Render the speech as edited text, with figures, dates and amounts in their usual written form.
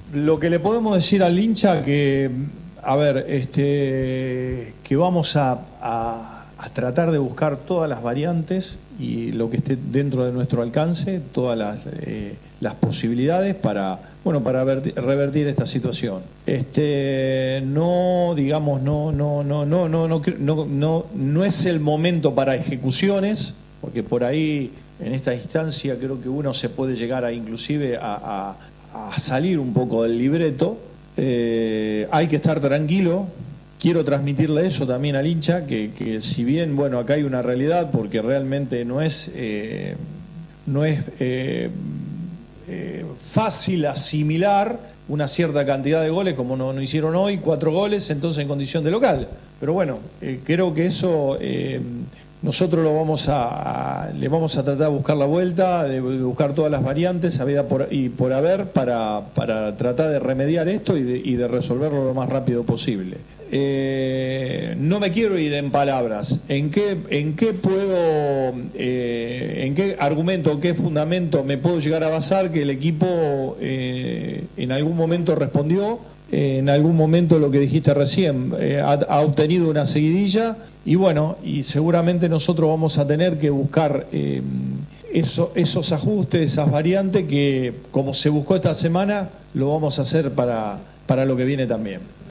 Lo que le podemos decir al hincha que, a ver, que vamos a tratar de buscar todas las variantes y lo que esté dentro de nuestro alcance, todas las posibilidades para, bueno, para revertir esta situación. No, digamos, no es el momento para ejecuciones, porque por ahí en esta instancia creo que uno se puede llegar a inclusive a salir un poco del libreto. Hay que estar tranquilo. Quiero transmitirle eso también al hincha, que si bien, bueno, acá hay una realidad, porque realmente no es fácil asimilar una cierta cantidad de goles, como no hicieron hoy, 4 goles, entonces en condición de local. Pero bueno, creo que eso nosotros le vamos a tratar de buscar la vuelta, de buscar todas las variantes habida y por haber para tratar de remediar esto y de resolverlo lo más rápido posible. No me quiero ir en palabras. ¿En qué argumento, qué fundamento me puedo llegar a basar que el equipo en algún momento respondió? En algún momento, lo que dijiste recién, ha obtenido una seguidilla y bueno, y seguramente nosotros vamos a tener que buscar esos ajustes, esas variantes que, como se buscó esta semana, lo vamos a hacer para lo que viene también.